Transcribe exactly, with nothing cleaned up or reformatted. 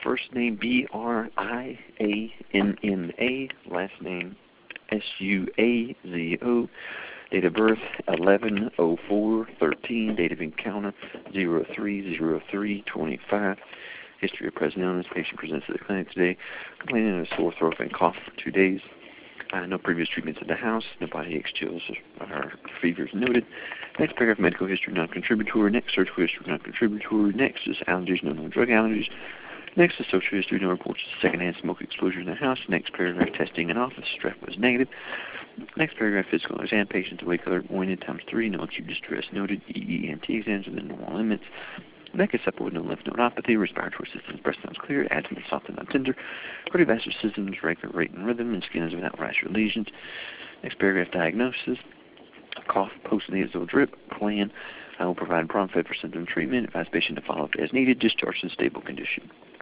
first name B R I A N N A, last name S U A Z O. Date of birth eleven oh four thirteen. Date of encounter zero three zero three twenty-five. History of present illness. Patient presents to the clinic today complaining of a sore throat and cough for two days. Uh, no previous treatments at the house. No body aches, chills, or fevers noted. Next paragraph, medical history non-contributory. Next, surgical history non-contributory. Next is allergies, no known drug allergies. Next is social history, no reports of secondhand smoke exposure in the house. Next paragraph, testing in office. Strep was negative. Next paragraph, physical exam. Patient's awake, alert, pointed, times three. No acute distress noted. E E N T exams within normal limits. Neck is supple with no lymph nodopathy. Respiratory system, breast sounds clear. Abdomen soft and not tender. Cardiovascular system is regular rate and rhythm, and skin is without rash or lesions. Next paragraph, diagnosis. Cough, post-nasal drip. Plan. I will provide prompt for symptom treatment. Advise patient to follow up as needed. Discharge in stable condition.